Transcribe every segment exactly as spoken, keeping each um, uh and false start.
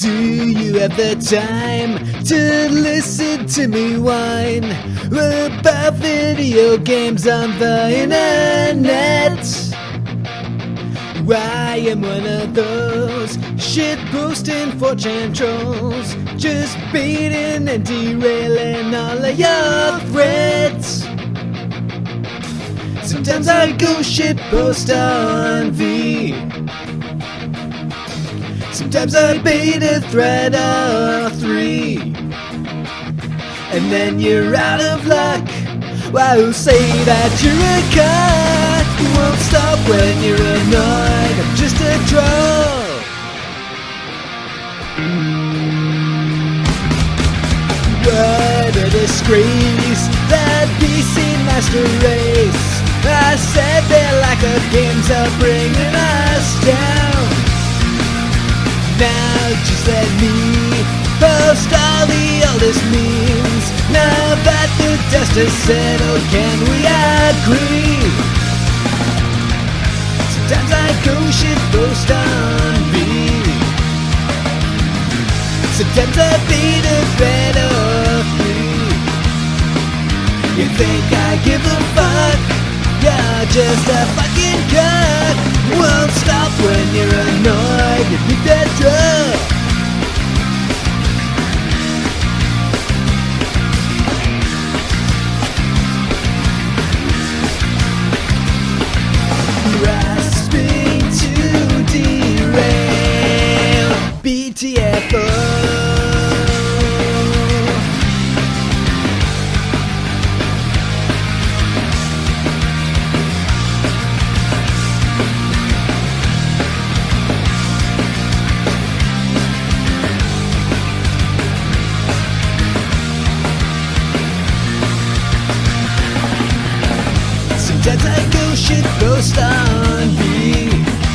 Do you have the time to listen to me whine about video games on the internet? I am one of those shit-posting four chan trolls, just baiting and derailing all of your threads. Sometimes I go shit-post on V. Sometimes I bait a thread or three, and then you're out of luck. Why, who say that you're a cunt? You won't stop when you're annoyed. I'm just a troll. What a disgrace, that P C Master Race. I said their lack of games are bringing us down. Now just let me post all the oldest memes. Now that the dust has settled, can we agree? Sometimes I go shit post on V. Sometimes I beat a thread or three. You think I give a fuck? You're just a fucking cunt. Won't stop when you're annoyed. You think that drug. Grasping to derail B T F O. Sometimes I go shit post on V.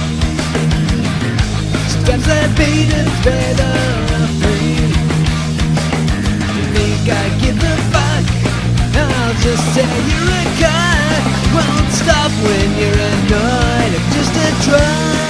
Sometimes I bait a thread or three. You think I give a fuck? I'll just say you're a cunt. Won't stop when you're annoyed. I'm just a drunk.